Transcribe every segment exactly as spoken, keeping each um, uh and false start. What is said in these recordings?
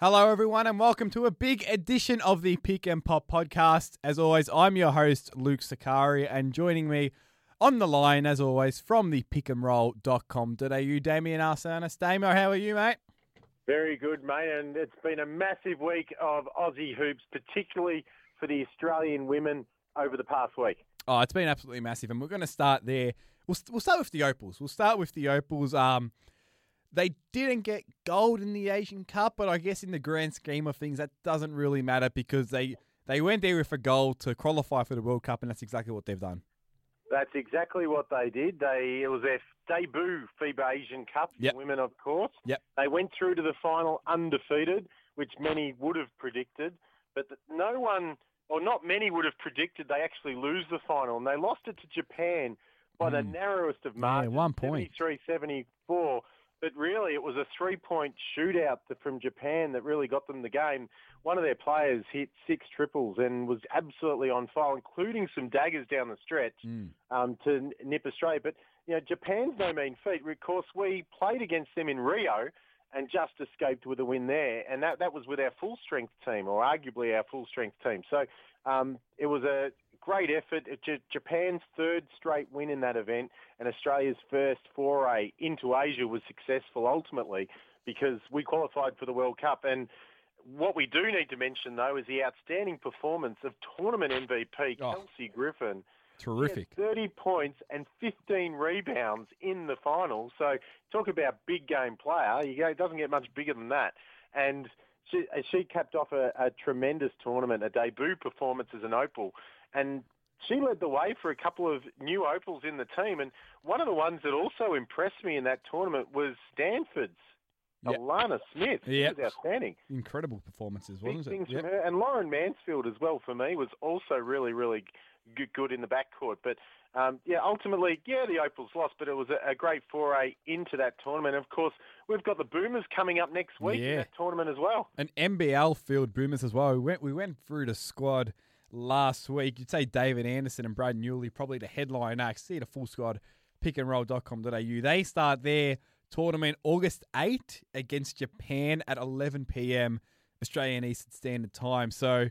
Hello, everyone, and welcome to a big edition of the Pick and Pop podcast. As always, I'm your host, Luke Sakari, and joining me on the line, as always, from the pick and roll dot com dot a u, Damien Arsenis. Damo, how are you, mate? Very good, mate, and it's been a massive week of Aussie hoops, particularly for the Australian women over the past week. Oh, it's been absolutely massive, and we're going to start there. We'll, we'll start with the Opals. We'll start with the Opals. Um, They didn't get gold in the Asian Cup, but I guess in the grand scheme of things, that doesn't really matter because they, they went there with a goal to qualify for the World Cup, and that's exactly what they've done. That's exactly what they did. They It was their debut FIBA Asian Cup for Yep. women, of course. Yep. They went through to the final undefeated, which many would have predicted, but no one, or not many would have predicted they actually lose the final, and they lost it to Japan by the Mm. narrowest of margins, Yeah, one point. seventy-three seventy-four. But really, it was a three-point shootout from Japan that really got them the game. One of their players hit six triples and was absolutely on fire, including some daggers down the stretch Mm. um, to nip Australia. But you know, Japan's no mean feat. Of course, we played against them in Rio and just escaped with a win there, and that, that was with our full-strength team, or arguably our full-strength team. So um, it was a great effort. J- Japan's third straight win in that event, and Australia's first foray into Asia was successful ultimately because we qualified for the World Cup. And what we do need to mention, though, is the outstanding performance of tournament M V P, Oh. Kelsey Griffin. Terrific. He had thirty points and fifteen rebounds in the final. So talk about big game player. You go, it doesn't get much bigger than that. And she, she capped off a, a tremendous tournament, a debut performance as an Opal. And she led the way for a couple of new Opals in the team. And one of the ones that also impressed me in that tournament was Stanford's Yep. Alana Smith. She Yep. was outstanding. Incredible performances, Big wasn't things it? from her. And Lauren Mansfield as well, for me, was also really, really good, good in the backcourt. But, um, yeah, ultimately, yeah, the Opals lost, but it was a, a great foray into that tournament. Of course, we've got the Boomers coming up next week Yeah. in that tournament as well. An N B L field Boomers as well. We went, we went through the squad last week. You'd say David Anderson and Brad Newley, probably the headline acts. See the full squad, pick and roll dot com dot a u. They start their tournament August eighth against Japan at eleven p.m. Australian Eastern Standard Time. So,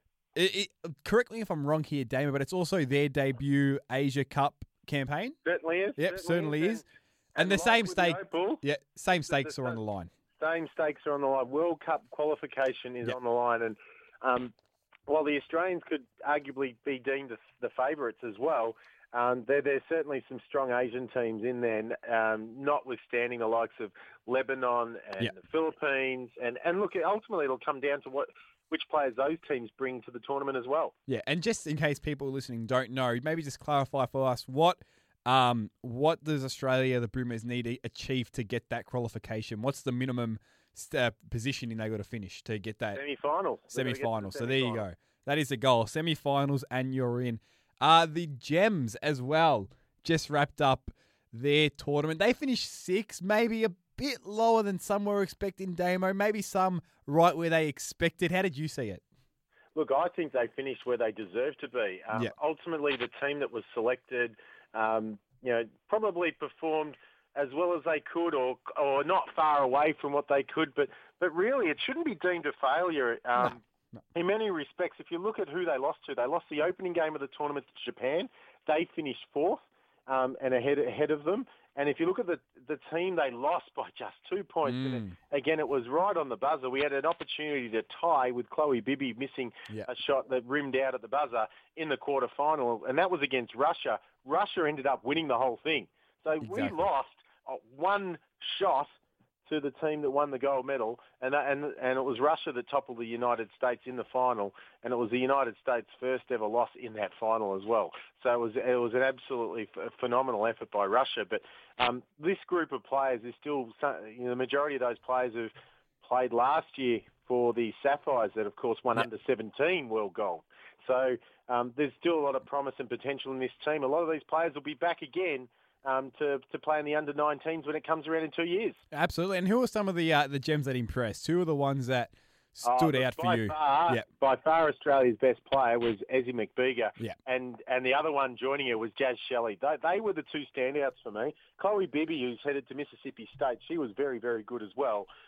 it, it, correct me if I'm wrong here, Damon, but it's also their debut Asia Cup campaign. Certainly is. Yep, certainly is. And, And the like same with stake, the Opal, yeah, same the- stakes the- are on the line. Same stakes are on the line. World Cup qualification is Yep. on the line. And um, while the Australians could arguably be deemed the, the favourites as well, um, there, there's certainly some strong Asian teams in there, um, notwithstanding the likes of Lebanon and Yep. the Philippines. And, and look, ultimately it'll come down to what which players those teams bring to the tournament as well. Yeah, and just in case people listening don't know, maybe just clarify for us what um what does Australia, the Boomers, need to achieve to get that qualification? What's the minimum uh, positioning they got to finish to get that Semi-finals. They've got to get to the semi-final? So there you semi-finals. go. That is the goal. Semi-finals, and you're in. Uh, the Gems as well just wrapped up their tournament. They finished sixth, maybe a bit lower than some were expecting, Damo. Maybe some right where they expected. How did you see it? Look, I think they finished where they deserved to be. Um, Yeah. Ultimately, the team that was selected, um, you know, probably performed as well as they could, or or not far away from what they could. But but really, it shouldn't be deemed a failure. Um, No, In many respects, if you look at who they lost to, they lost the opening game of the tournament to Japan. They finished fourth um, and ahead ahead of them. And if you look at the the team, they lost by just two points. And Mm. it, again, it was right on the buzzer. We had an opportunity to tie with Chloe Bibby missing Yeah. a shot that rimmed out at the buzzer in the quarterfinal, and that was against Russia. Russia ended up winning the whole thing. So we Exactly. lost uh, one shot to the team that won the gold medal, and that, and and it was Russia that toppled the United States in the final, and it was the United States' first ever loss in that final as well. So it was it was an absolutely f- phenomenal effort by Russia. But um, this group of players is still, you know, the majority of those players who played last year for the Sapphires that, of course, won Yep. under seventeen world gold. So um, there's still a lot of promise and potential in this team. A lot of these players will be back again um, to, to play in the under nineteens when it comes around in two years. Absolutely. And who are some of the uh, the gems that impressed? Who are the ones that stood Oh, out for by you? Far, Yeah. By far, Australia's best player was Ezzy McBeger. Yeah. And and the other one joining her was Jazz Shelley. They, they were the two standouts for me. Chloe Bibby, who's headed to Mississippi State, she was very, very good as well.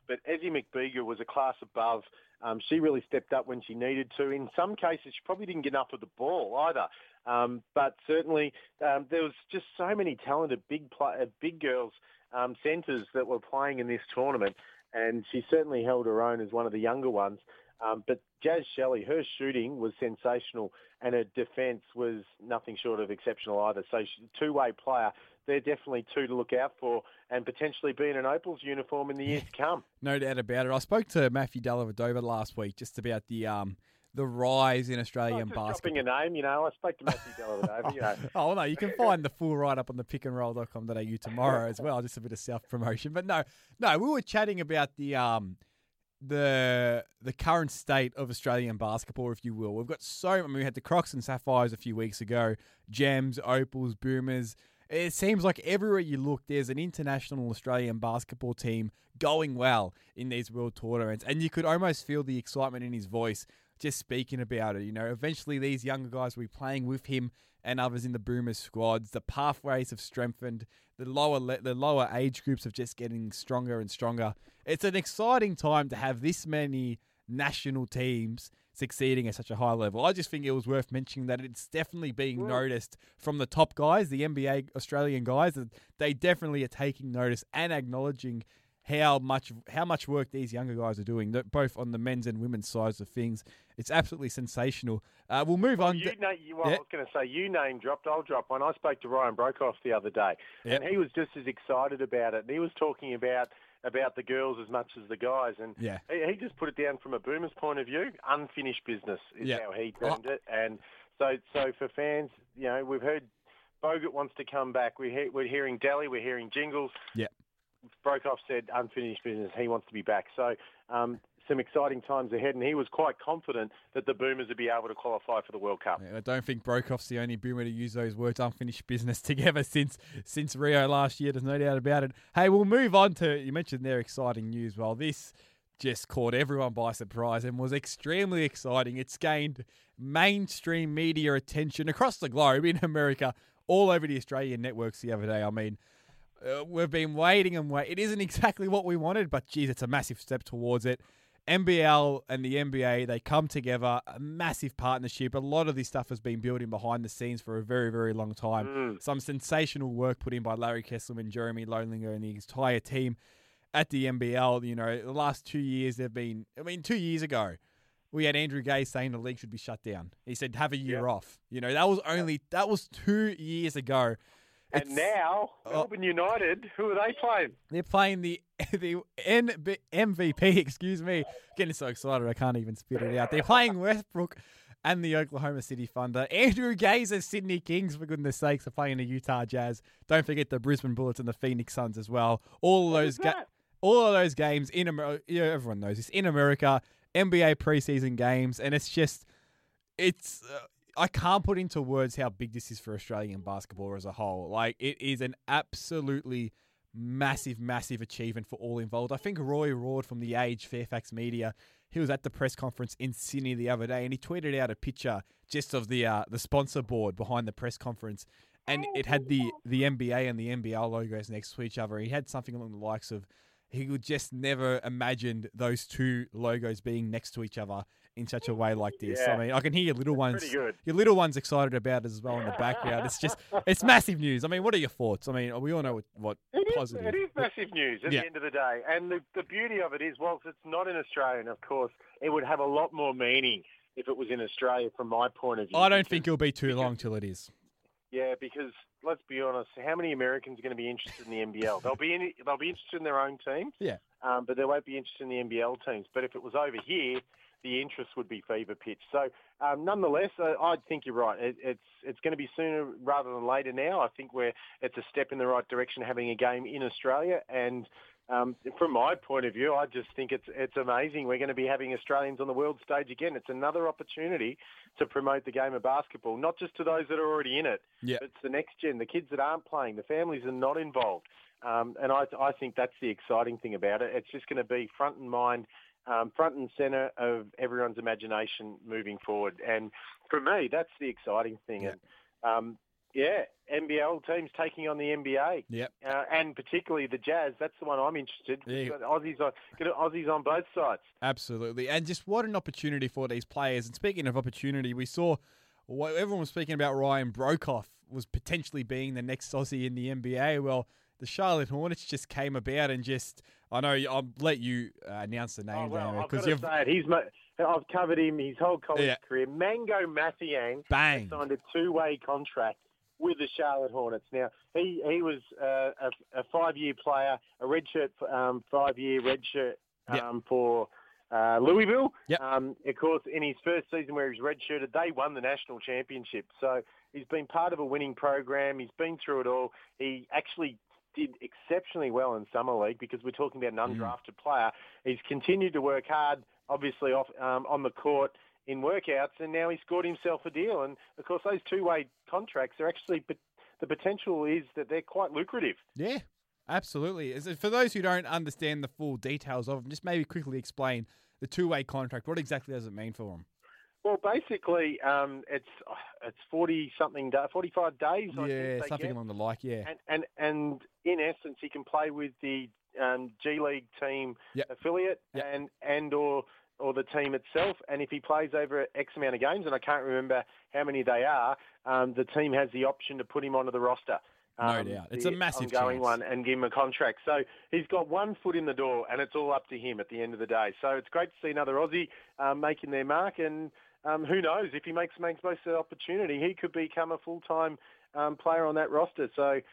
but Ezzy McBeager was a class above. Um, she really stepped up when she needed to. In some cases, she probably didn't get enough of the ball either. Um, but certainly, um, there was just so many talented big play, uh, big girls, um, centres that were playing in this tournament, and she certainly held her own as one of the younger ones. Um, but Jazz Shelley, her shooting was sensational, and her defence was nothing short of exceptional either. So she's a two-way player. They're definitely two to look out for, and potentially be in an Opals uniform in the years to come. No doubt about it. I spoke to Matthew Dellavedova last week just about the um the rise in Australian just basketball. Dropping a name, you know. I spoke to Matthew Dellavedova. You know. Oh, well, no, you can find the full write-up on the pick and roll dot com dot a u tomorrow as well. Just a bit of self-promotion. But no, no, we were chatting about the um the the current state of Australian basketball, if you will. We've got so, I mean, we had the Crocs and Sapphires a few weeks ago, Gems, Opals, Boomers. It seems like everywhere you look, there's an international Australian basketball team going well in these world tournaments. And you could almost feel the excitement in his voice just speaking about it. You know, eventually these younger guys will be playing with him and others in the Boomers squads. The pathways have strengthened. The lower le- the lower age groups are just getting stronger and stronger. It's an exciting time to have this many national teams succeeding at such a high level. I just think it was worth mentioning that it's definitely being Yeah. noticed from the top guys, the N B A Australian guys. That they definitely are taking notice and acknowledging how much how much work these younger guys are doing, both on the men's and women's sides of things. It's absolutely sensational. Uh, we'll move well, on. You To, know, you, well, yeah. I was going to say, you name dropped, I'll drop one. I spoke to Ryan Brokoff the other day, Yep. and he was just as excited about it. And he was talking about about the girls as much as the guys. And Yeah. he, he just put it down from a Boomers point of view. Unfinished business is Yeah. how he termed it. And so, so for fans, you know, we've heard Bogut wants to come back. We he, we're hearing Delhi, we're hearing Jingles. Yeah. Brokoff said unfinished business. He wants to be back. So um, some exciting times ahead, and he was quite confident that the Boomers would be able to qualify for the World Cup. I don't think Brokoff's the only Boomer to use those words unfinished business together since since Rio last year. There's no doubt about it. Hey, we'll move on to, you mentioned their exciting news. Well, this just caught everyone by surprise and was extremely exciting. It's gained mainstream media attention across the globe, in America, all over the Australian networks the other day. I mean, uh, we've been waiting and waiting. It isn't exactly what we wanted, but geez, it's a massive step towards it. N B L and the N B A, they come together, a massive partnership. A lot of this stuff has been building behind the scenes for a very, very long time. Mm. Some sensational work put in by Larry Kesselman, Jeremy Loelinger, and the entire team at the N B L. You know, the last two years they've been, I mean, two years ago, we had Andrew Gay saying the league should be shut down. He said, have a year Yep. off. You know, that was only, that was two years ago. And It's- now, Oh. Melbourne United, who are they playing? They're playing the the N B M V P, excuse me. Getting so excited I can't even spit it out. They're playing Westbrook and the Oklahoma City Thunder. Andrew Gaze's Sydney Kings, for goodness sakes, are playing the Utah Jazz. Don't forget the Brisbane Bullets and the Phoenix Suns as well. All of What those is ga- that? all of those games in America, yeah, everyone knows this, in America, N B A preseason games, and it's just, it's, uh, I can't put into words how big this is for Australian basketball as a whole. Like, it is an absolutely massive, massive achievement for all involved. I think Roy Roard from The Age, Fairfax Media, he was at the press conference in Sydney the other day, and he tweeted out a picture just of the uh, the sponsor board behind the press conference, and it had the, the N B A and the N B L logos next to each other. He had something along the likes of, he would just never imagined those two logos being next to each other in such a way like this. Yeah. I mean, I can hear your little ones, Pretty good. your little ones excited about it as well in the background. It's just, it's massive news. I mean, what are your thoughts? I mean, we all know what, what It is, positive. it is massive news at Yeah. the end of the day. And the, the beauty of it is, whilst it's not in Australia, and of course, it would have a lot more meaning if it was in Australia from my point of view. I don't because- think it'll be too long till it is. Yeah, because let's be honest, how many Americans are going to be interested in the N B L? They'll be in, they'll be interested in their own teams, Yeah. um, but they won't be interested in the N B L teams. But if it was over here, the interest would be fever pitch. So, um, nonetheless, uh, I think you're right. It, it's it's going to be sooner rather than later now. I think we're it's a step in the right direction having a game in Australia. And um, from my point of view, I just think it's it's amazing. We're going to be having Australians on the world stage again. It's another opportunity to promote the game of basketball, not just to those that are already in it. Yeah. It's the next gen, the kids that aren't playing, the families are not involved. Um, and I, I think that's the exciting thing about it. It's just going to be front and mind, um, front and centre of everyone's imagination moving forward. And for me, that's the exciting thing. Yeah. And um, Yeah, N B L teams taking on the N B A. Yep. Uh, and particularly the Jazz. That's the one I'm interested in. Yeah. Aussies on, Aussies on both sides. Absolutely. And just what an opportunity for these players. And speaking of opportunity, we saw what everyone was speaking about Ryan Broekhoff was potentially being the next Aussie in the N B A. Well, the Charlotte Hornets just came about and just, I know I'll let you uh, announce the name. Oh, well, there, I've got you've to say it. He's, I've covered him his whole college Yeah. career. Mango Mathiang Bang. signed a two-way contract with the Charlotte Hornets. Now, he, he was uh, a, a five-year player, a redshirt, um, five-year redshirt um, Yep. for uh, Louisville. Yep. Um, of course, in his first season where he was redshirted, they won the national championship. So he's been part of a winning program. He's been through it all. He actually did exceptionally well in Summer League because we're talking about an undrafted mm. player. He's continued to work hard, obviously, off um, on the court in workouts, and now he scored himself a deal. And, of course, those two-way contracts are actually, but the potential is that they're quite lucrative. Yeah, absolutely. For those who don't understand the full details of them, just maybe quickly explain the two-way contract. What exactly does it mean for them? Well, basically, um, it's it's forty something, da- forty-five days. I Yeah, think something get. along the like. Yeah, and and and in essence, he can play with the um, G League team yep. affiliate yep. and and or or the team itself. And if he plays over X amount of games, and I can't remember how many they are, um, the team has the option to put him onto the roster. Um, no doubt. It's a massive ongoing chance. one and give him a contract. So he's got one foot in the door, and it's all up to him at the end of the day. So it's great to see another Aussie um, making their mark, and um, who knows, if he makes makes most of the opportunity, he could become a full-time um, player on that roster. So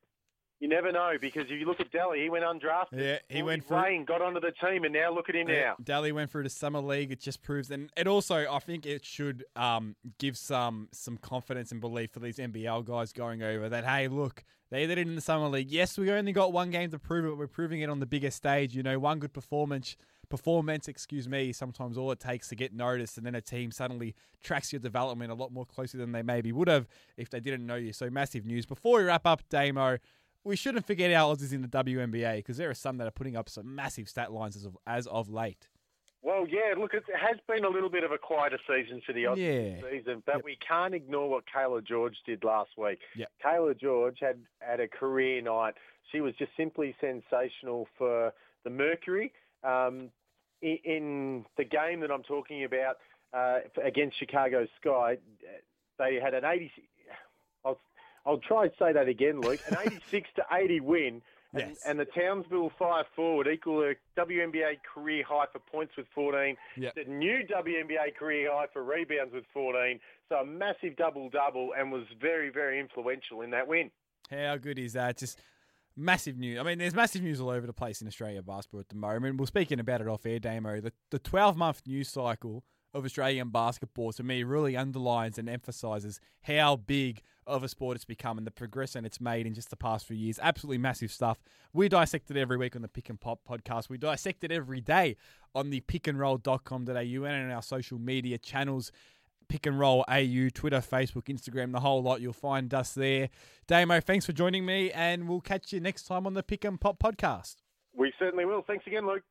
you never know, because if you look at Daly, he went undrafted. Yeah, he went for Wayne, got onto the team, and now look at him yeah, now. Daly went through the Summer League. It just proves, and it also, I think it should um, give some some confidence and belief for these N B L guys going over that, hey, look, they did it in the Summer League. Yes, we only got one game to prove it, but we're proving it on the biggest stage. You know, one good performance, performance, excuse me, sometimes all it takes to get noticed, and then a team suddenly tracks your development a lot more closely than they maybe would have if they didn't know you. So massive news. Before we wrap up, Damo, we shouldn't forget our Aussies in the W N B A because there are some that are putting up some massive stat lines as of, as of late. Well, yeah, look, it has been a little bit of a quieter season for the Aussies yeah. season, but yep. we can't ignore what Kayla George did last week. Yep. Kayla George had, had a career night. She was just simply sensational for the Mercury. Um, in, in the game that I'm talking about uh, against Chicago Sky, they had an eighty. I'll, I'll try and say that again, Luke. An eighty-six to eighty win. And, yes. and the Townsville five forward equal a W N B A career high for points with fourteen. Yep. The new W N B A career high for rebounds with fourteen. So a massive double-double, and was very, very influential in that win. How good is that? Just massive news. I mean, there's massive news all over the place in Australia basketball at the moment. We're speaking about it off air, Damo. The the twelve-month news cycle of Australian basketball, to me, really underlines and emphasises how big of a sport it's become and the progression it's made in just the past few years. Absolutely massive stuff. We dissect it every week on the Pick and Pop podcast. We dissect it every day on the pick and roll dot com dot a u and on our social media channels, Pick and Roll A U, Twitter, Facebook, Instagram, the whole lot. You'll find us there. Damo, thanks for joining me, and we'll catch you next time on the Pick and Pop podcast. We certainly will. Thanks again, Luke.